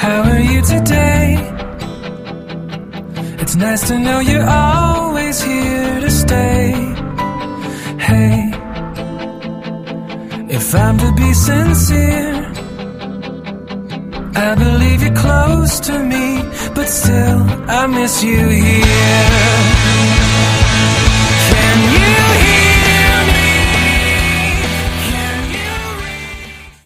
How are you today? It's nice to know you're always here to stay. Hey, if I'm to be sincere, I believe you're close to me, but still I miss you here.